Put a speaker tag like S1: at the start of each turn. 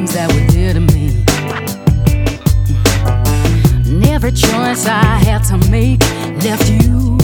S1: things that were dear to me. And every choice I had to make left you